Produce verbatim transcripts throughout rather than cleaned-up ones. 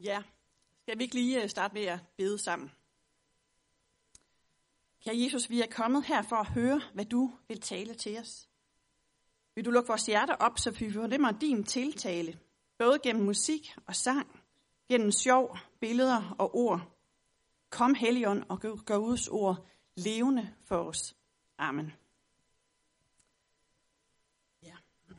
Ja, skal vi ikke lige starte med at bede sammen? Kære Jesus, vi er kommet her for at høre, hvad du vil tale til os. Vil du lukke vores hjerter op, så vi fornemmer din tiltale, både gennem musik og sang, gennem sjov, billeder og ord. Kom, Helligånd, og gør Guds ord levende for os. Amen. Ja.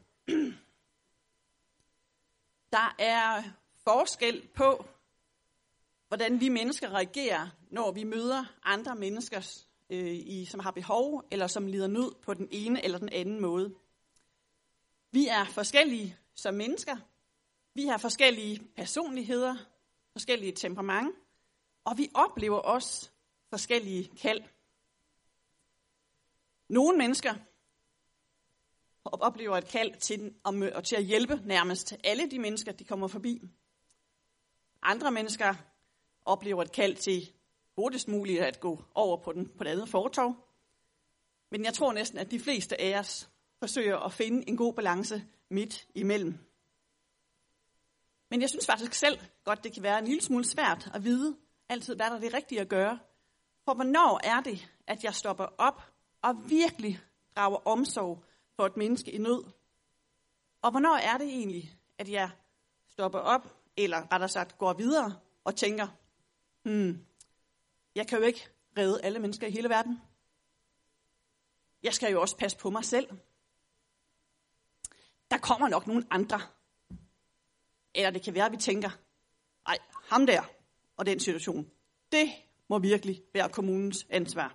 Der er forskel på, hvordan vi mennesker reagerer, når vi møder andre mennesker, øh, i, som har behov, eller som lider nød på den ene eller den anden måde. Vi er forskellige som mennesker. Vi har forskellige personligheder, forskellige temperament, og vi oplever også forskellige kald. Nogle mennesker oplever et kald til at, til at hjælpe nærmest alle de mennesker, de kommer forbi. Andre mennesker oplever et kald til hurtigst muligt at gå over på, den, på det andet fortov. Men jeg tror næsten, at de fleste af os forsøger at finde en god balance midt imellem. Men jeg synes faktisk selv godt, det kan være en lille smule svært at vide altid, hvad der er det rigtige at gøre. For hvornår er det, at jeg stopper op og virkelig drager omsorg for et menneske i nød? Og hvornår er det egentlig, at jeg stopper op, eller rettere sagt går videre og tænker, hmm, jeg kan jo ikke redde alle mennesker i hele verden. Jeg skal jo også passe på mig selv. Der kommer nok nogle andre. Eller det kan være, at vi tænker, ej, ham der og den situation, det må virkelig være kommunens ansvar.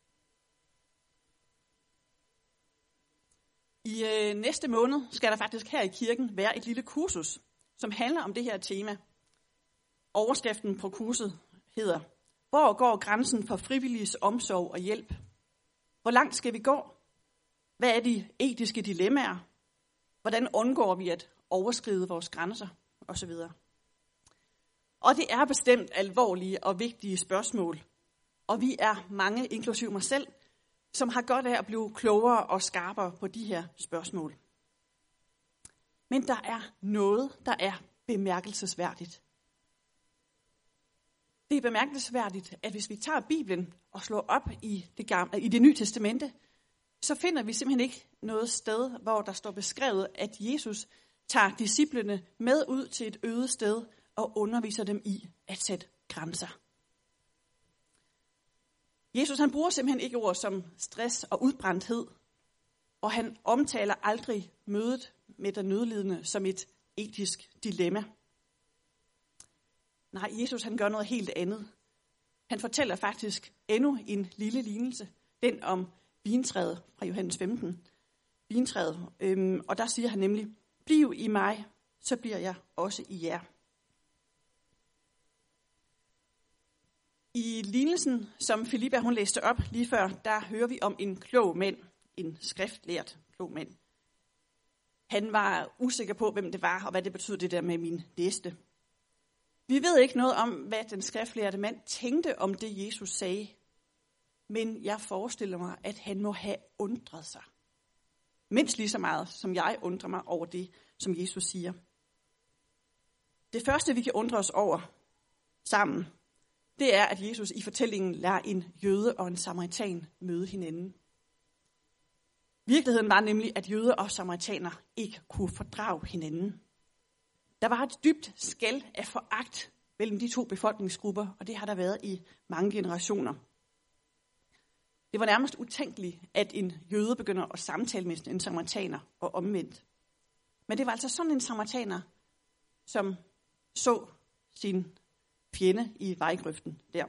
I øh, næste måned skal der faktisk her i kirken være et lille kursus, som handler om det her tema. Overskriften på kurset hedder, hvor går grænsen for frivilliges omsorg og hjælp? Hvor langt skal vi gå? Hvad er de etiske dilemmaer? Hvordan undgår vi at overskride vores grænser? Og så videre. Og det er bestemt alvorlige og vigtige spørgsmål. Og vi er mange, inklusive mig selv, som har godt af at blive klogere og skarpere på de her spørgsmål. Men der er noget, der er bemærkelsesværdigt. Det er bemærkelsesværdigt, at hvis vi tager Bibelen og slår op i det, gamle, i det nye testamente, så finder vi simpelthen ikke noget sted, hvor der står beskrevet, at Jesus tager disciplene med ud til et øde sted og underviser dem i at sætte grænser. Jesus han bruger simpelthen ikke ord som stress og udbrændthed, og han omtaler aldrig mødet med den nødlidende som et etisk dilemma. Nej, Jesus han gør noget helt andet. Han fortæller faktisk endnu en lille lignelse, den om vintræet fra Johannes femten. Vintræet, øhm, og der siger han nemlig, bliv i mig, så bliver jeg også i jer. I lignelsen, som Filippa hun læste op lige før, der hører vi om en klog mand, en skriftlært klog mand. Han var usikker på, hvem det var, og hvad det betød det der med min næste. Vi ved ikke noget om, hvad den skriftlærte mand tænkte om det, Jesus sagde. Men jeg forestiller mig, at han må have undret sig. Mindst lige så meget, som jeg undrer mig over det, som Jesus siger. Det første, vi kan undre os over sammen, det er, at Jesus i fortællingen lader en jøde og en samaritan møde hinanden. Virkeligheden var nemlig, at jøder og samaritaner ikke kunne fordrage hinanden. Der var et dybt skel af foragt mellem de to befolkningsgrupper, og det har der været i mange generationer. Det var nærmest utænkeligt, at en jøde begynder at samtale med en samaritaner og omvendt. Men det var altså sådan en samaritaner, som så sin fjende i vejgrøften der.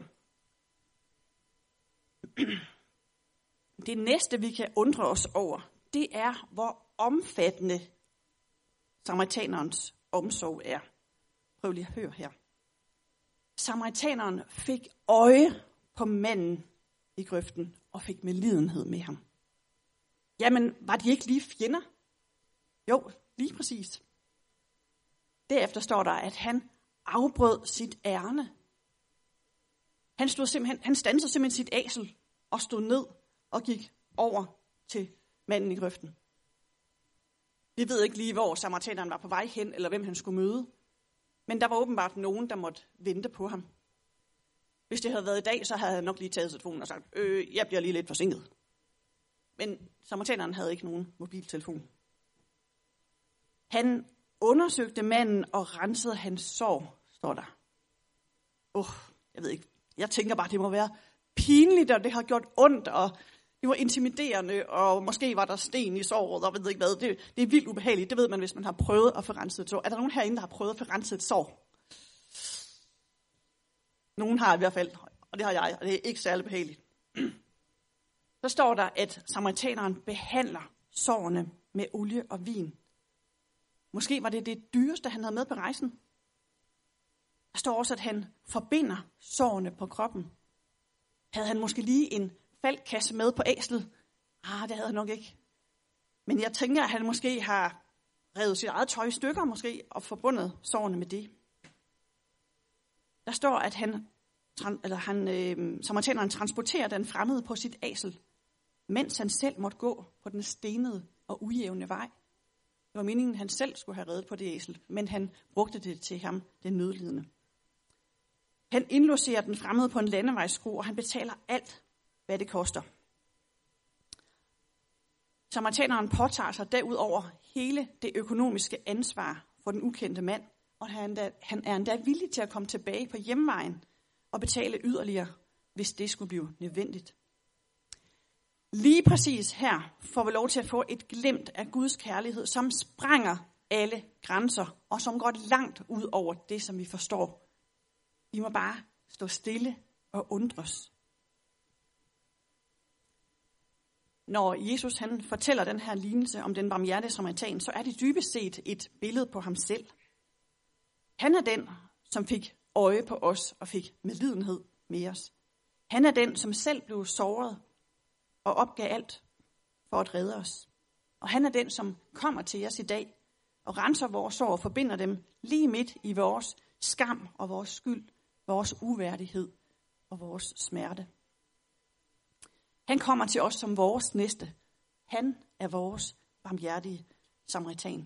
Det næste, vi kan undre os over, det er, hvor omfattende samaritanerens omsorg er. Prøv lige at høre her. Samaritaneren fik øje på manden i grøften og fik medlidenhed med ham. Jamen, var de ikke lige fjender? Jo, lige præcis. Derefter står der, at han afbrød sit ærne. Han, stod simpelthen, han standsede simpelthen sit æsel og stod ned og gik over til manden i grøften. Vi ved ikke lige, hvor samaritaneren var på vej hen, eller hvem han skulle møde. Men der var åbenbart nogen, der måtte vente på ham. Hvis det havde været i dag, så havde han nok lige taget telefonen og sagt, øh, jeg bliver lige lidt forsinket. Men samaritaneren havde ikke nogen mobiltelefon. Han undersøgte manden og rensede hans sår, står der. Åh, uh, jeg ved ikke. Jeg tænker bare, det må være pinligt, og det har gjort ondt, og det var intimiderende, og måske var der sten i såret, og ved ikke hvad. Det, det er vildt ubehageligt. Det ved man, hvis man har prøvet at få renset et sår. Er der nogen herinde, der har prøvet at få renset et sår? Nogen har i hvert fald, og det har jeg, og det er ikke særlig behageligt. Så står der, at samaritaneren behandler sårene med olie og vin. Måske var det det dyreste, han havde med på rejsen. Der står også, at han forbinder sårene på kroppen. Havde han måske lige en faldkasse med på æslet? Ah, det havde han nok ikke. Men jeg tænker, at han måske har revet sit eget tøj i stykker måske, og forbundet sårene med det. Der står, at han, eller han, øh, samaritaneren transporterer den fremmede på sit æsel, mens han selv måtte gå på den stenede og ujævne vej. Det var meningen, at han selv skulle have reddet på det æsel, men han brugte det til ham, den nødlidende. Han indlogerer den fremmede på en landevejsskro, og han betaler alt, hvad det koster. Samaritaneren påtager sig derudover hele det økonomiske ansvar for den ukendte mand, og han er endda villig til at komme tilbage på hjemvejen og betale yderligere, hvis det skulle blive nødvendigt. Lige præcis her får vi lov til at få et glimt af Guds kærlighed, som sprænger alle grænser, og som går langt ud over det, som vi forstår. Vi må bare stå stille og undres. Når Jesus han fortæller den her lignelse om den barmhjertige samaritan, så er det dybest set et billede på ham selv. Han er den, som fik øje på os og fik medlidenhed med os. Han er den, som selv blev såret og opgav alt for at redde os. Og han er den, som kommer til os i dag og renser vores sår og forbinder dem lige midt i vores skam og vores skyld, vores uværdighed og vores smerte. Han kommer til os som vores næste. Han er vores barmhjertige samaritan.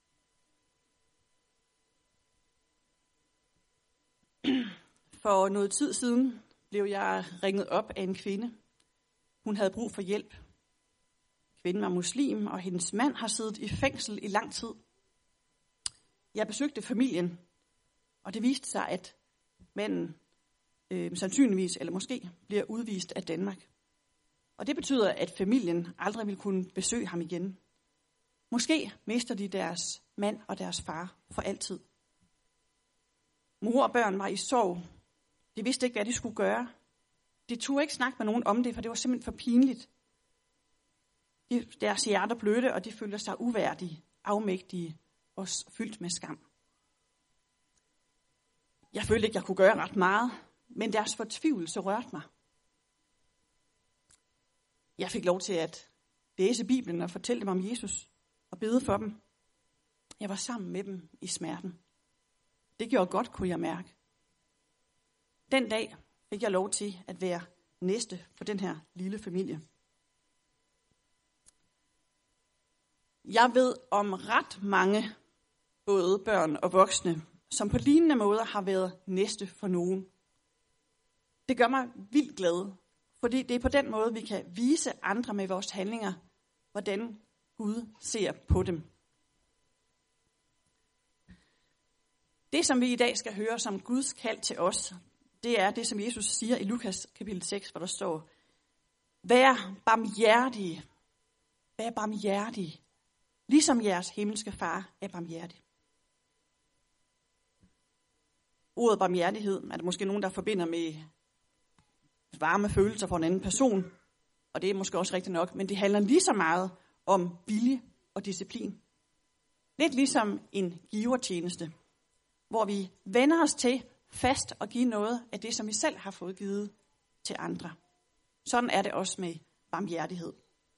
For noget tid siden blev jeg ringet op af en kvinde. Hun havde brug for hjælp. Kvinden var muslim, og hendes mand har siddet i fængsel i lang tid. Jeg besøgte familien, og det viste sig, at manden øh, sandsynligvis, eller måske, bliver udvist af Danmark. Og det betyder, at familien aldrig vil kunne besøge ham igen. Måske mister de deres mand og deres far for altid. Mor og børn var i sorg. De vidste ikke, hvad de skulle gøre. De turde ikke snakke med nogen om det, for det var simpelthen for pinligt. De, deres hjerter blødte, og de følte sig uværdige, afmægtige og fyldt med skam. Jeg følte ikke, jeg kunne gøre ret meget, men deres fortvivlelse rørte mig. Jeg fik lov til at læse Bibelen og fortælle dem om Jesus og bede for dem. Jeg var sammen med dem i smerten. Det gjorde godt, kunne jeg mærke. Den dag fik jeg lov til at være næste for den her lille familie. Jeg ved om ret mange, både børn og voksne, som på lignende måder har været næste for nogen. Det gør mig vildt glad, fordi det er på den måde, vi kan vise andre med vores handlinger, hvordan Gud ser på dem. Det, som vi i dag skal høre som Guds kald til os, det er det, som Jesus siger i Lukas kapitel seks, hvor der står: Vær barmhjertige, vær barmhjertige, ligesom jeres himmelske far er barmhjertig. Ordet barmhjertighed er der måske nogen, der forbinder med varme følelser for en anden person, og det er måske også rigtigt nok, men det handler lige så meget om vilje og disciplin. Lidt ligesom en givertjeneste, hvor vi vender os til fast at give noget af det, som vi selv har fået givet til andre. Sådan er det også med barmhjertighed.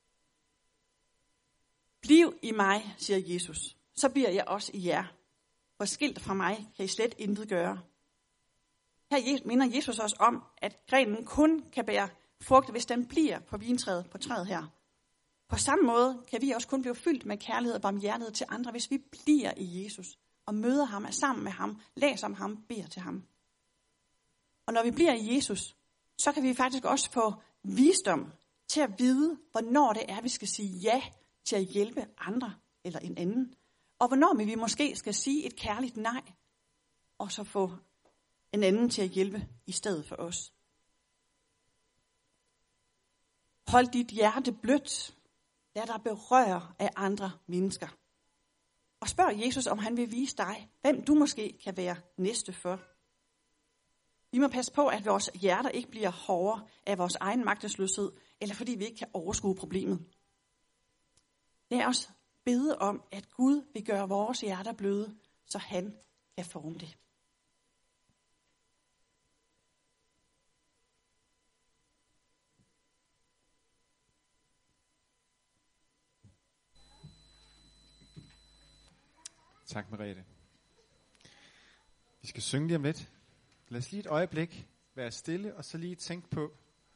Bliv i mig, siger Jesus, så bliver jeg også i jer. For skilt fra mig kan I slet intet gøre. Her minder Jesus os om, at grenen kun kan bære frugt, hvis den bliver på vintræet på træet her. På samme måde kan vi også kun blive fyldt med kærlighed og barmhjertighed til andre, hvis vi bliver i Jesus og møder ham, er sammen med ham, læser om ham, beder til ham. Og når vi bliver i Jesus, så kan vi faktisk også få visdom til at vide, hvornår det er, vi skal sige ja til at hjælpe andre eller en anden. Og hvornår vi måske skal sige et kærligt nej, og så få en anden til at hjælpe i stedet for os. Hold dit hjerte blødt. Lad dig berøre af andre mennesker. Og spørg Jesus, om han vil vise dig, hvem du måske kan være næste for. Vi må passe på, at vores hjerter ikke bliver hårdere af vores egen magtesløshed, eller fordi vi ikke kan overskue problemet. Lad os bede om, at Gud vil gøre vores hjerter bløde, så han kan forme det. Tak, Merete. Vi skal synge lige om lidt. Lad os lige et øjeblik være stille, og så lige tænke på,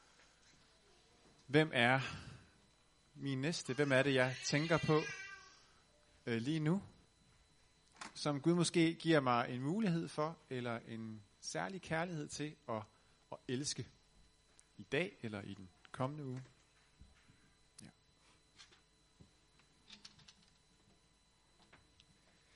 hvem er min næste? Hvem er det, jeg tænker på øh, lige nu? Som Gud måske giver mig en mulighed for, eller en særlig kærlighed til at, at elske i dag, eller i den kommende uge.